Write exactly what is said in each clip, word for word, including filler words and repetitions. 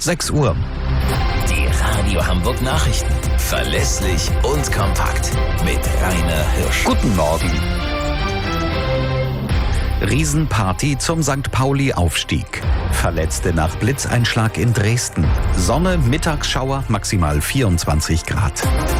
sechs Uhr. Die Radio Hamburg Nachrichten. Verlässlich und kompakt. Mit Rainer Hirsch. Guten Morgen. Riesenparty zum Sankt Pauli-Aufstieg. Verletzte nach Blitzeinschlag in Dresden. Sonne, Mittagsschauer, maximal vierundzwanzig Grad.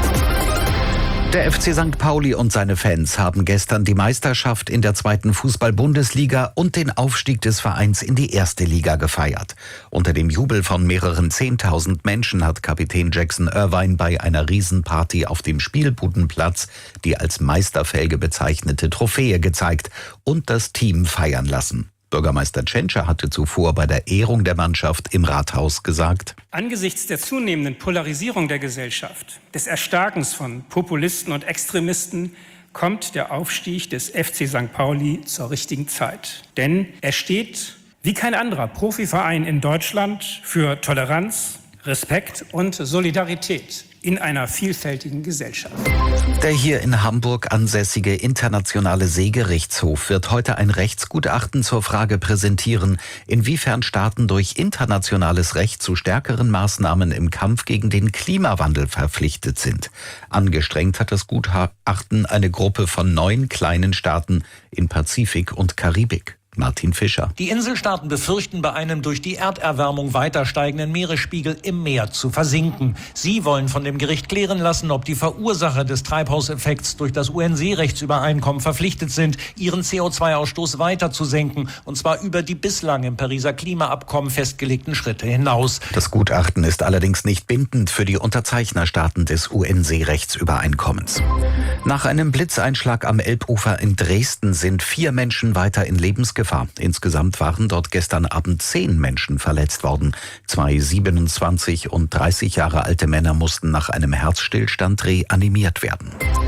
Der F C Sankt Pauli und seine Fans haben gestern die Meisterschaft in der zweiten Fußball-Bundesliga und den Aufstieg des Vereins in die erste Liga gefeiert. Unter dem Jubel von mehreren zehntausend Menschen hat Kapitän Jackson Irvine bei einer Riesenparty auf dem Spielbudenplatz die als Meisterfelge bezeichnete Trophäe gezeigt und das Team feiern lassen. Bürgermeister Tschentscher hatte zuvor bei der Ehrung der Mannschaft im Rathaus gesagt: Angesichts der zunehmenden Polarisierung der Gesellschaft, des Erstarkens von Populisten und Extremisten, kommt der Aufstieg des F C Sankt Pauli zur richtigen Zeit. Denn er steht, wie kein anderer Profiverein in Deutschland, für Toleranz, Respekt und Solidarität in einer vielfältigen Gesellschaft. Der hier in Hamburg ansässige Internationale Seegerichtshof wird heute ein Rechtsgutachten zur Frage präsentieren, inwiefern Staaten durch internationales Recht zu stärkeren Maßnahmen im Kampf gegen den Klimawandel verpflichtet sind. Angestrengt hat das Gutachten eine Gruppe von neun kleinen Staaten in Pazifik und Karibik. Martin Fischer. Die Inselstaaten befürchten, bei einem durch die Erderwärmung weiter steigenden Meeresspiegel im Meer zu versinken. Sie wollen von dem Gericht klären lassen, ob die Verursacher des Treibhauseffekts durch das U N-Seerechtsübereinkommen verpflichtet sind, ihren C O zwei Ausstoß weiter zu senken, und zwar über die bislang im Pariser Klimaabkommen festgelegten Schritte hinaus. Das Gutachten ist allerdings nicht bindend für die Unterzeichnerstaaten des U N-Seerechtsübereinkommens. Nach einem Blitzeinschlag am Elbufer in Dresden sind vier Menschen weiter in Lebensgefahr. Insgesamt waren dort gestern Abend zehn Menschen verletzt worden. Zwei siebenundzwanzig und dreißig Jahre alte Männer mussten nach einem Herzstillstand reanimiert werden.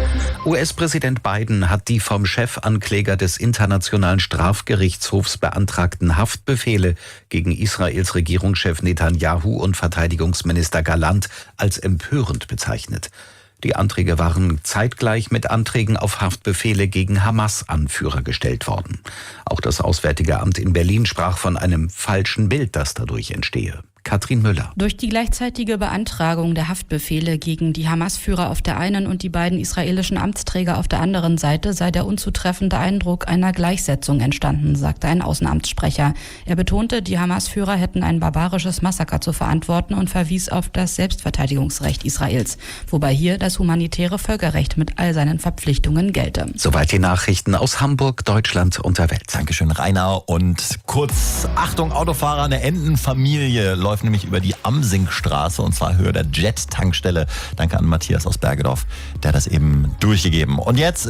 U S-Präsident Biden hat die vom Chefankläger des Internationalen Strafgerichtshofs beantragten Haftbefehle gegen Israels Regierungschef Netanyahu und Verteidigungsminister Gallant als empörend bezeichnet. Die Anträge waren zeitgleich mit Anträgen auf Haftbefehle gegen Hamas-Anführer gestellt worden. Auch das Auswärtige Amt in Berlin sprach von einem falschen Bild, das dadurch entstehe. Katrin Müller. Durch die gleichzeitige Beantragung der Haftbefehle gegen die Hamas-Führer auf der einen und die beiden israelischen Amtsträger auf der anderen Seite sei der unzutreffende Eindruck einer Gleichsetzung entstanden, sagte ein Außenamtssprecher. Er betonte, die Hamas-Führer hätten ein barbarisches Massaker zu verantworten und verwies auf das Selbstverteidigungsrecht Israels, wobei hier das humanitäre Völkerrecht mit all seinen Verpflichtungen gelte. Soweit die Nachrichten aus Hamburg, Deutschland und der Welt. Dankeschön, Rainer. Und kurz, Achtung, Autofahrer, eine Entenfamilie läuft nämlich über die Amsingstraße, und zwar Höhe der Jet-Tankstelle. Danke an Matthias aus Bergedorf, der hat das eben durchgegeben. Und jetzt